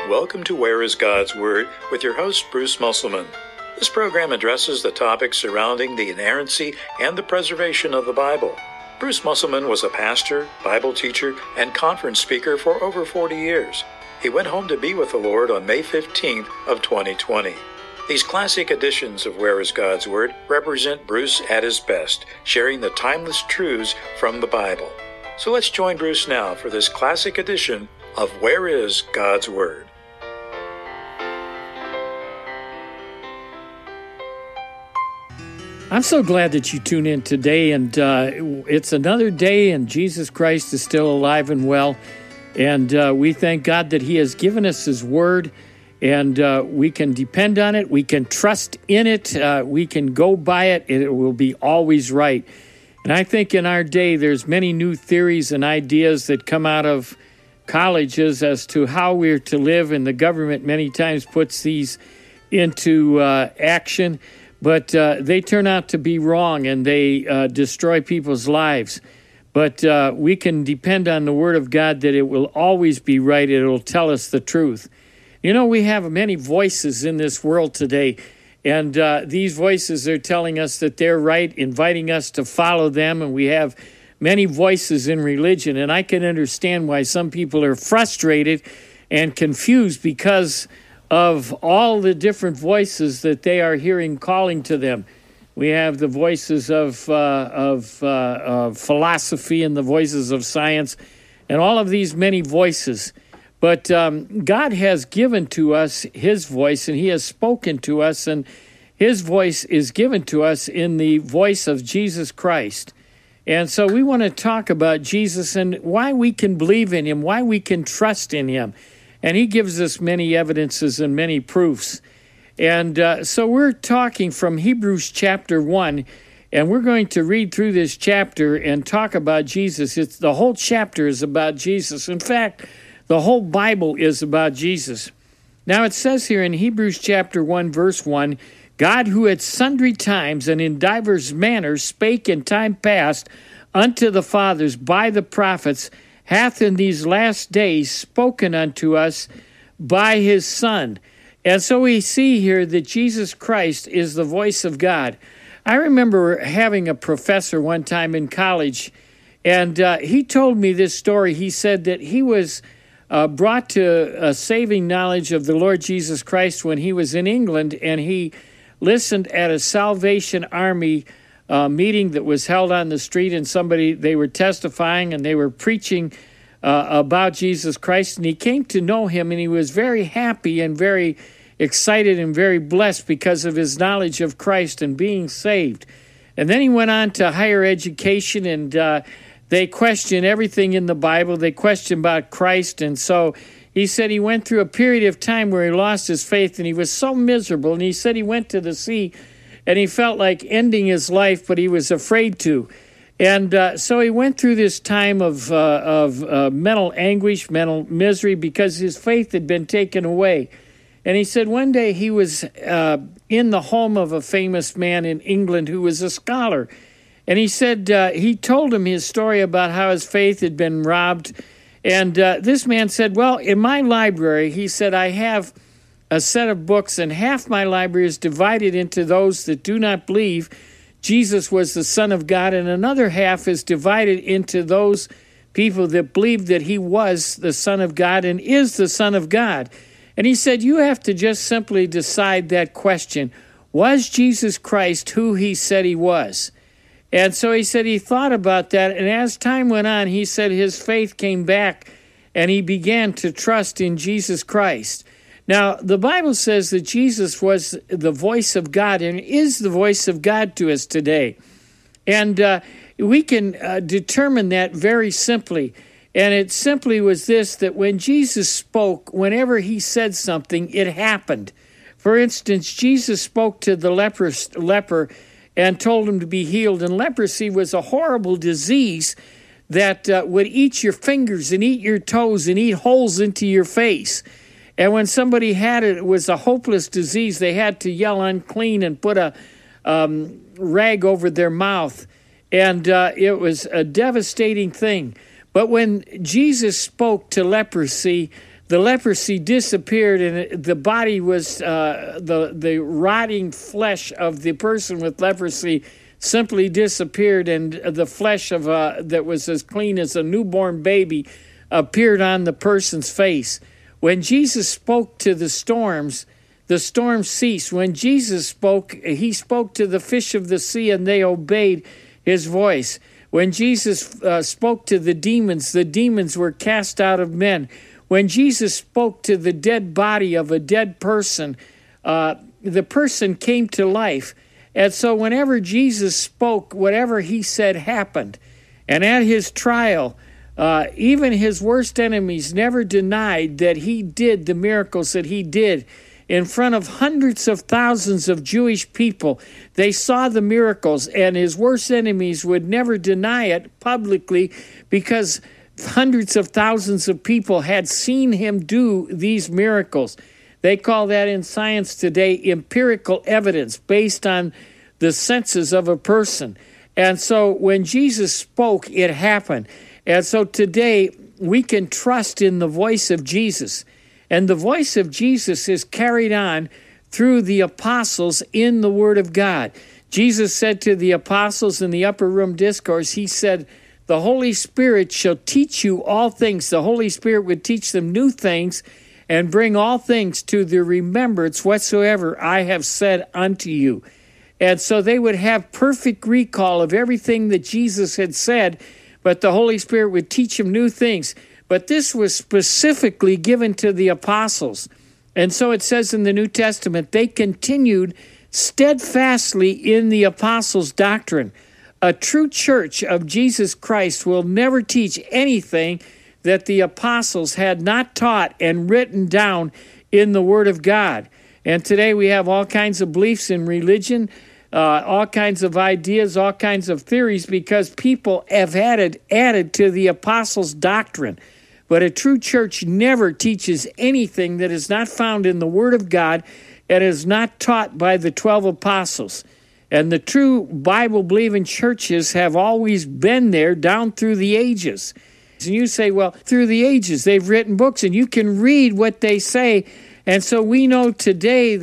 Welcome to Where is God's Word with your host, Bruce Musselman. This program addresses the topics surrounding the inerrancy and the preservation of the Bible. Bruce Musselman was a pastor, Bible teacher, and conference speaker for over 40 years. He went home to be with the Lord on May 15th of 2020. These classic editions of Where is God's Word represent Bruce at his best, sharing the timeless truths from the Bible. So let's join Bruce now for this classic edition of Where is God's Word. I'm so glad that you tune in today, and it's another day, and Jesus Christ is still alive and well, and we thank God that He has given us His Word, and we can depend on it, we can trust in it, we can go by it, and it will be always right. And I think in our day, there's many new theories and ideas that come out of colleges as to how we're to live, and the government many times puts these into action. But they turn out to be wrong, and they destroy people's lives. But we can depend on the Word of God that it will always be right. It will tell us the truth. You know, we have many voices in this world today, and these voices are telling us that they're right, inviting us to follow them, and we have many voices in religion. And I can understand why some people are frustrated and confused because of all the different voices that they are hearing calling to them. We have the voices of philosophy and the voices of science and all of these many voices. But God has given to us His voice, and He has spoken to us, and His voice is given to us in the voice of Jesus Christ. And so we want to talk about Jesus and why we can believe in Him, why we can trust in Him. And He gives us many evidences and many proofs. And so we're talking from Hebrews chapter 1, and we're going to read through this chapter and talk about Jesus. The whole chapter is about Jesus. In fact, the whole Bible is about Jesus. Now it says here in Hebrews chapter 1, verse 1, God, who at sundry times and in divers manners spake in time past unto the fathers by the prophets, hath in these last days spoken unto us by His Son. And so we see here that Jesus Christ is the voice of God. I remember having a professor one time in college, and he told me this story. He said that he was brought to a saving knowledge of the Lord Jesus Christ when he was in England, and he listened at a Salvation Army meeting that was held on the street, and they were testifying and they were preaching about Jesus Christ, and he came to know Him, and he was very happy and very excited and very blessed because of his knowledge of Christ and being saved. And then he went on to higher education, and they questioned everything in the Bible. They questioned about Christ, and so he said he went through a period of time where he lost his faith, and he was so miserable, and he said he went to the sea, and he felt like ending his life, but he was afraid to. And so he went through this time of mental anguish, mental misery, because his faith had been taken away. And he said one day he was in the home of a famous man in England who was a scholar. And he said he told him his story about how his faith had been robbed. And this man said, well, in my library, he said, I have a set of books, and half my library is divided into those that do not believe Jesus was the Son of God, and another half is divided into those people that believe that He was the Son of God and is the Son of God. And he said, you have to just simply decide that question. Was Jesus Christ who He said He was? And so he said he thought about that, and as time went on, he said his faith came back, and he began to trust in Jesus Christ. Now, the Bible says that Jesus was the voice of God and is the voice of God to us today. And we can determine that very simply. And it simply was this, that when Jesus spoke, whenever He said something, it happened. For instance, Jesus spoke to the leper and told him to be healed. And leprosy was a horrible disease that would eat your fingers and eat your toes and eat holes into your face. And when somebody had it, it was a hopeless disease. They had to yell unclean and put a rag over their mouth. And it was a devastating thing. But when Jesus spoke to leprosy, the leprosy disappeared, and the body was the rotting flesh of the person with leprosy simply disappeared, and the flesh of that was as clean as a newborn baby appeared on the person's face. When Jesus spoke to the storms ceased. When Jesus spoke, he spoke to the fish of the sea, and they obeyed his voice. When Jesus spoke to the demons were cast out of men. When Jesus spoke to the dead body of a dead person, the person came to life. And so whenever Jesus spoke, whatever he said happened. And at his trial, even his worst enemies never denied that he did the miracles that he did. In front of hundreds of thousands of Jewish people, they saw the miracles, and his worst enemies would never deny it publicly because hundreds of thousands of people had seen him do these miracles. They call that in science today empirical evidence based on the senses of a person. And so when Jesus spoke, it happened. And so today we can trust in the voice of Jesus. And the voice of Jesus is carried on through the apostles in the Word of God. Jesus said to the apostles in the upper room discourse, he said, the Holy Spirit shall teach you all things. The Holy Spirit would teach them new things and bring all things to the remembrance whatsoever I have said unto you. And so they would have perfect recall of everything that Jesus had said, but the Holy Spirit would teach them new things. But this was specifically given to the apostles. And so it says in the New Testament, they continued steadfastly in the apostles' doctrine. A true church of Jesus Christ will never teach anything that the apostles had not taught and written down in the Word of God. And today we have all kinds of beliefs in religion, all kinds of ideas, all kinds of theories, because people have added to the apostles' doctrine. But a true church never teaches anything that is not found in the Word of God and is not taught by the 12 apostles. And the true Bible-believing churches have always been there down through the ages. And you say, well, through the ages, they've written books, and you can read what they say. And so we know today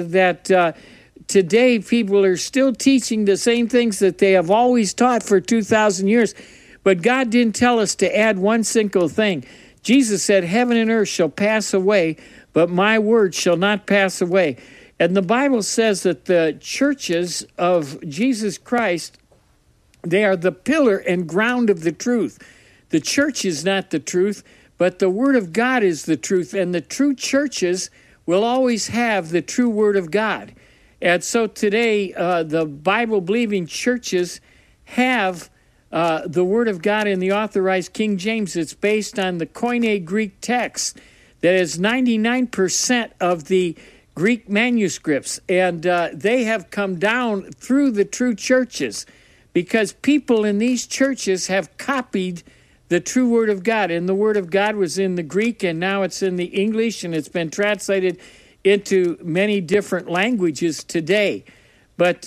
that today people are still teaching the same things that they have always taught for 2,000 years. But God didn't tell us to add one single thing. Jesus said, heaven and earth shall pass away, but my word shall not pass away. And the Bible says that the churches of Jesus Christ, they are the pillar and ground of the truth. The church is not the truth, but the Word of God is the truth. And the true churches will always have the true Word of God. And so today, the Bible-believing churches have the Word of God in the Authorized King James. It's based on the Koine Greek text that is 99% of the Greek manuscripts. And they have come down through the true churches because people in these churches have copied the true Word of God. And the Word of God was in the Greek, and now it's in the English, and it's been translated into many different languages today. But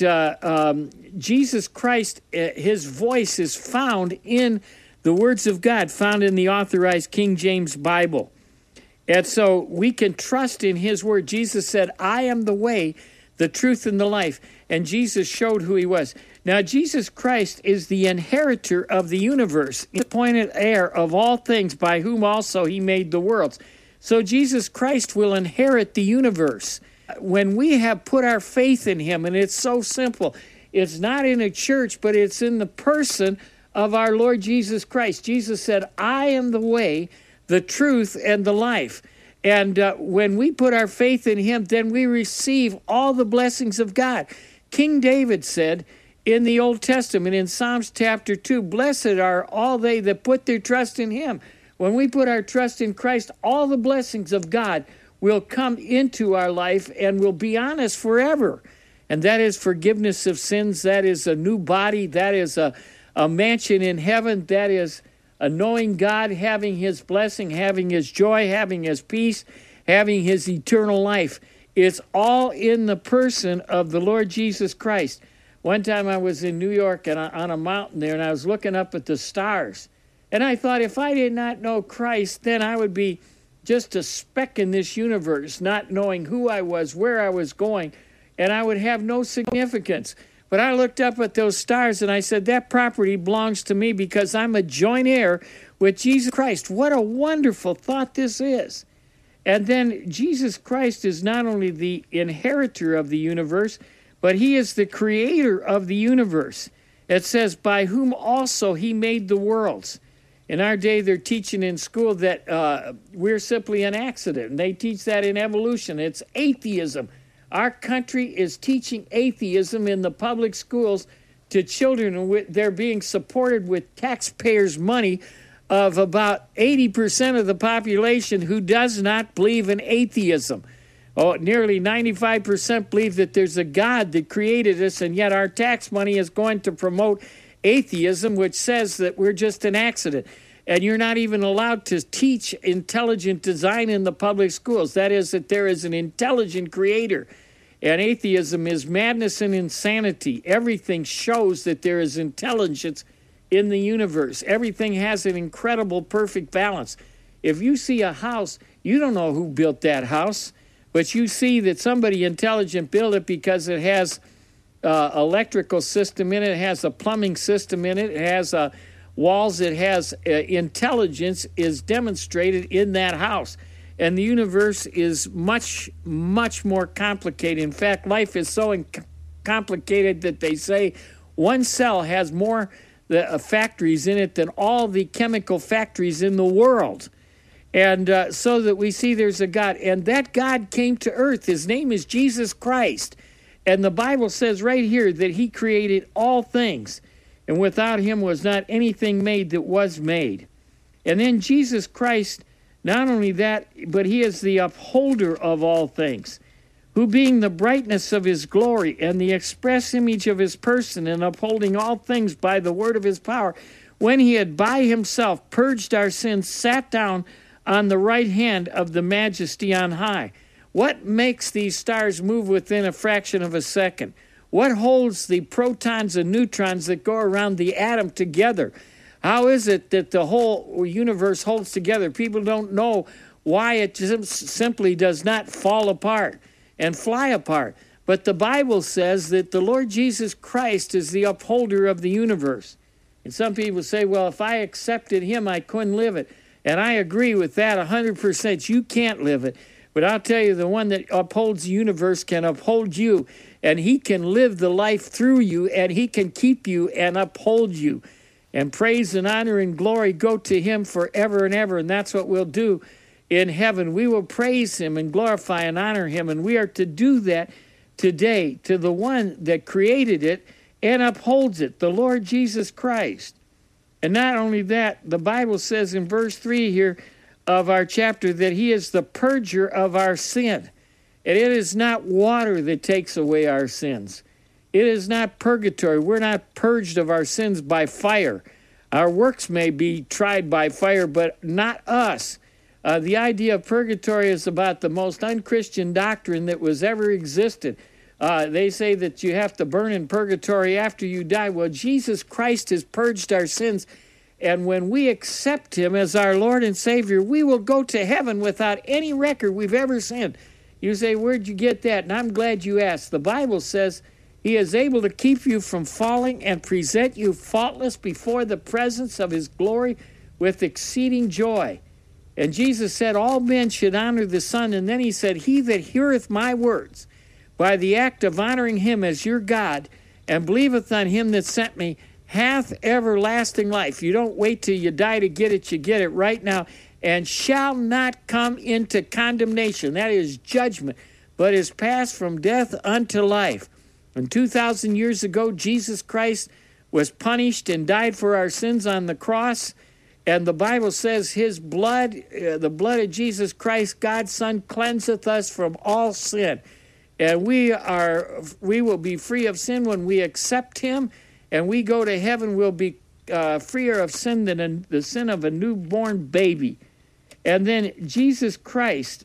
Jesus Christ, his voice is found in the words of God, found in the Authorized King James Bible. And so we can trust in his word. Jesus said, I am the way, the truth, and the life. And Jesus showed who he was. Now, Jesus Christ is the inheritor of the universe, the appointed heir of all things, by whom also he made the worlds. So Jesus Christ will inherit the universe. When we have put our faith in him, and it's so simple, it's not in a church, but it's in the person of our Lord Jesus Christ. Jesus said, I am the way, the truth, and the life. And when we put our faith in him, then we receive all the blessings of God. King David said in the Old Testament, in Psalms chapter 2, blessed are all they that put their trust in him. When we put our trust in Christ, all the blessings of God will come into our life and will be on us forever. And that is forgiveness of sins. That is a new body. That is a mansion in heaven. That is a knowing God, having his blessing, having his joy, having his peace, having his eternal life. It's all in the person of the Lord Jesus Christ. One time I was in New York and on a mountain there, and I was looking up at the stars. And I thought, if I did not know Christ, then I would be just a speck in this universe, not knowing who I was, where I was going, and I would have no significance. But I looked up at those stars and I said, that property belongs to me because I'm a joint heir with Jesus Christ. What a wonderful thought this is. And then Jesus Christ is not only the inheritor of the universe, but he is the creator of the universe. It says, by whom also he made the worlds. In our day, they're teaching in school that we're simply an accident. And they teach that in evolution. It's atheism. Our country is teaching atheism in the public schools to children, and they're being supported with taxpayers' money of about 80% of the population who does not believe in atheism. Oh, nearly 95% believe that there's a God that created us, and yet our tax money is going to promote atheism, which says that we're just an accident. And you're not even allowed to teach intelligent design in the public schools. That is, that there is an intelligent creator. And atheism is madness and insanity. Everything shows that there is intelligence in the universe. Everything has an incredible, perfect balance. If you see a house, you don't know who built that house, but you see that somebody intelligent built it because it has electrical system in it, it has a plumbing system in it, it has walls, it has intelligence is demonstrated in that house. And the universe is much, much more complicated. In fact, life is so complicated that they say one cell has more factories in it than all the chemical factories in the world. And so that we see there's a God. And that God came to earth. His name is Jesus Christ. And the Bible says right here that he created all things. And without him was not anything made that was made. And then Jesus Christ, not only that, but he is the upholder of all things, who being the brightness of his glory and the express image of his person, and upholding all things by the word of his power, when he had by himself purged our sins, sat down on the right hand of the majesty on high. What makes these stars move within a fraction of a second? What holds the protons and neutrons that go around the atom together? How is it that the whole universe holds together? People don't know why it just simply does not fall apart and fly apart. But the Bible says that the Lord Jesus Christ is the upholder of the universe. And some people say, well, if I accepted him, I couldn't live it. And I agree with that 100%. You can't live it. But I'll tell you, the one that upholds the universe can uphold you. And he can live the life through you, and he can keep you and uphold you. And praise and honor and glory go to him forever and ever. And that's what we'll do in heaven. We will praise him and glorify and honor him. And we are to do that today to the one that created it and upholds it, the Lord Jesus Christ. And not only that, the Bible says in verse 3 here of our chapter that he is the purger of our sin. And it is not water that takes away our sins. It is not purgatory. We're not purged of our sins by fire. Our works may be tried by fire, but not us. The idea of purgatory is about the most unchristian doctrine that was ever existed. They say that you have to burn in purgatory after you die. Well, Jesus Christ has purged our sins, and when we accept him as our Lord and Savior, we will go to heaven without any record we've ever sinned. You say, where'd you get that? And I'm glad you asked. The Bible says he is able to keep you from falling and present you faultless before the presence of his glory with exceeding joy. And Jesus said all men should honor the Son. And then he said, he that heareth my words by the act of honoring him as your God and believeth on him that sent me hath everlasting life. You don't wait till you die to get it. You get it right now. And shall not come into condemnation. That is judgment. But is passed from death unto life. And 2,000 years ago, Jesus Christ was punished and died for our sins on the cross. And the Bible says his blood, the blood of Jesus Christ, God's Son, cleanseth us from all sin. And we will be free of sin when we accept him. And we go to heaven, we'll be freer of sin than the sin of a newborn baby. And then Jesus Christ,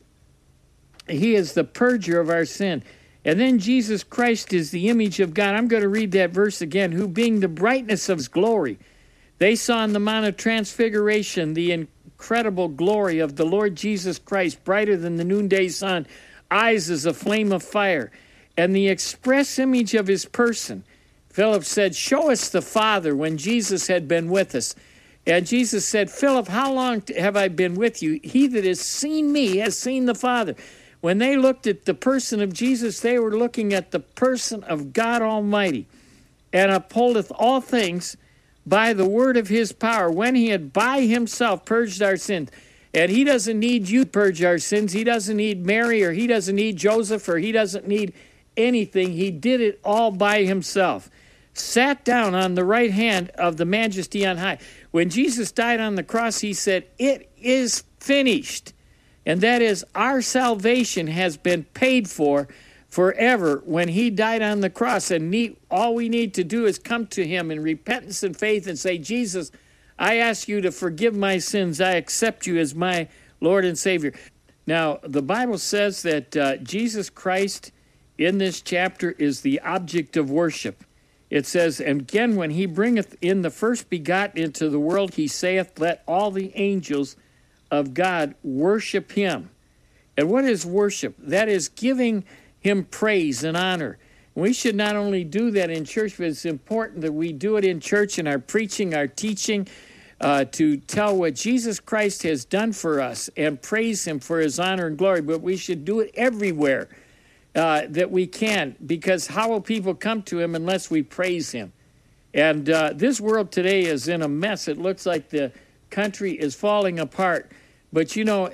he is the purger of our sin. And then Jesus Christ is the image of God. I'm going to read that verse again. Who being the brightness of his glory. They saw in the Mount of Transfiguration the incredible glory of the Lord Jesus Christ, brighter than the noonday sun, eyes as a flame of fire, and the express image of his person. Philip said, "Show us the Father," when Jesus had been with us. And Jesus said, "Philip, how long have I been with you? He that has seen me has seen the Father." When they looked at the person of Jesus, they were looking at the person of God Almighty. "And upholdeth all things by the word of his power, when he had by himself purged our sins." And he doesn't need you to purge our sins. He doesn't need Mary, or he doesn't need Joseph, or he doesn't need anything. He did it all by himself. Sat down on the right hand of the Majesty on high. When Jesus died on the cross, he said, "It is finished." And that is, our salvation has been paid for forever when he died on the cross. And all we need to do is come to him in repentance and faith and say, "Jesus, I ask you to forgive my sins. I accept you as my Lord and Savior." Now, the Bible says that Jesus Christ in this chapter is the object of worship. It says, "And again, when he bringeth in the first begotten into the world, he saith, Let all the angels of God worship him." And what is worship? That is giving him praise and honor. We should not only do that in church, but it's important that we do it in church in our preaching, our teaching, to tell what Jesus Christ has done for us and praise him for his honor and glory. But we should do it everywhere that we can, because how will people come to him unless we praise him? And this world today is in a mess. It looks like the country is falling apart. But you know,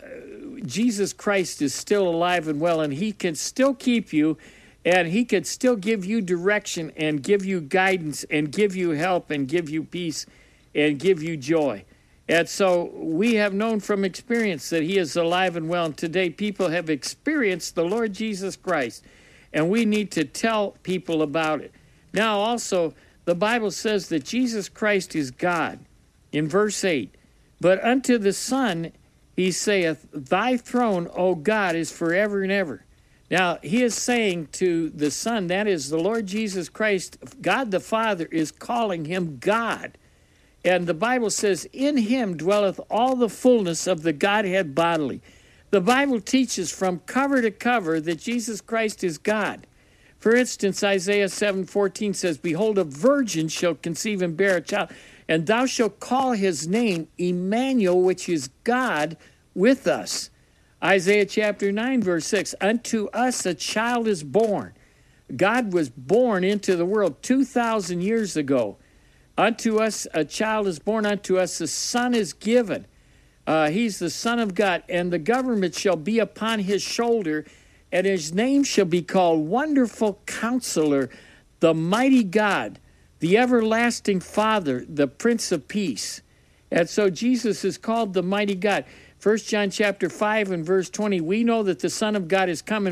Jesus Christ is still alive and well, and he can still keep you, and he can still give you direction and give you guidance and give you help and give you peace and give you joy. And so we have known from experience that he is alive and well. And today people have experienced the Lord Jesus Christ, and we need to tell people about it. Now also, the Bible says that Jesus Christ is God. In verse 8, "But unto the Son he saith, Thy throne, O God, is forever and ever." Now, he is saying to the Son, that is the Lord Jesus Christ, God the Father is calling him God. And the Bible says, "In him dwelleth all the fullness of the Godhead bodily." The Bible teaches from cover to cover that Jesus Christ is God. For instance, Isaiah 7:14 says, "Behold, a virgin shall conceive and bear a child, and thou shalt call his name Emmanuel," which is God with us. Isaiah chapter 9, verse 6, "Unto us a child is born." God was born into the world 2,000 years ago. "Unto us a child is born, unto us a son is given." He's the Son of God, "and the government shall be upon his shoulder, and his name shall be called Wonderful Counselor, the Mighty God, the Everlasting Father, the Prince of Peace." And so Jesus is called the Mighty God. 1 John chapter 5 and verse 20, "We know that the Son of God is come,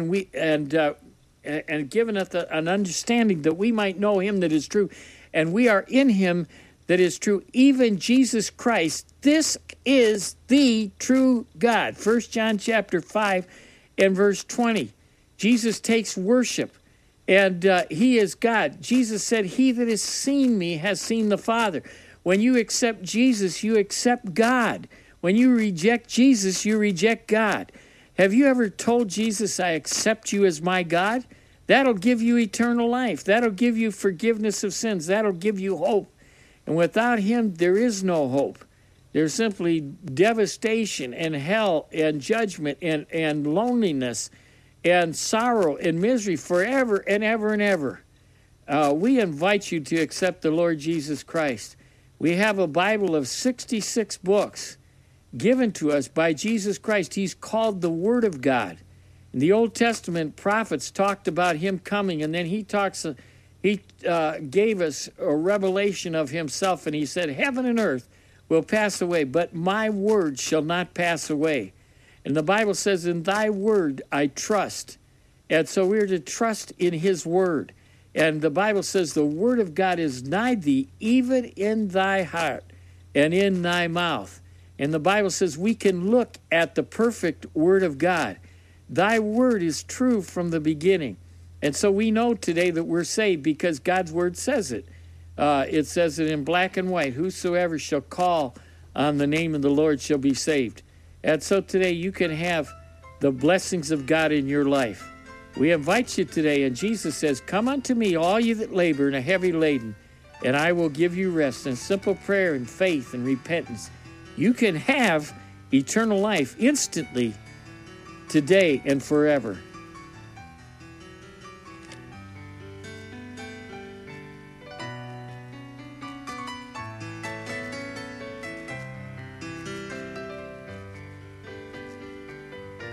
and given us an understanding that we might know him that is true. And we are in him that is true, even Jesus Christ. This is the true God." 1 John chapter 5 and verse 20. Jesus takes worship, and he is God. Jesus said, "He that has seen me has seen the Father." When you accept Jesus, you accept God. When you reject Jesus, you reject God. Have you ever told Jesus, "I accept you as my God"? That'll give you eternal life. That'll give you forgiveness of sins. That'll give you hope. And without him, there is no hope. There's simply devastation and hell and judgment and loneliness and sorrow and misery forever and ever and ever. We invite you to accept the Lord Jesus Christ. We have a Bible of 66 books given to us by Jesus Christ. He's called the Word of God. In the Old Testament, prophets talked about him coming, and then he gave us a revelation of himself, and he said, "Heaven and earth will pass away, but my word shall not pass away." And the Bible says, "In thy word I trust." And so we're to trust in his word. And the Bible says the word of God is nigh thee, even in thy heart and in thy mouth. And the Bible says we can look at the perfect word of God. Thy word is true from the beginning. And so we know today that we're saved because God's word says it. It says it in black and white. "Whosoever shall call on the name of the Lord shall be saved. And so today you can have the blessings of God in your life. We invite you today, and Jesus says, "Come unto me, all you that labor and are heavy laden, and I will give you rest." And simple prayer and faith and repentance, you can have eternal life instantly, today and forever.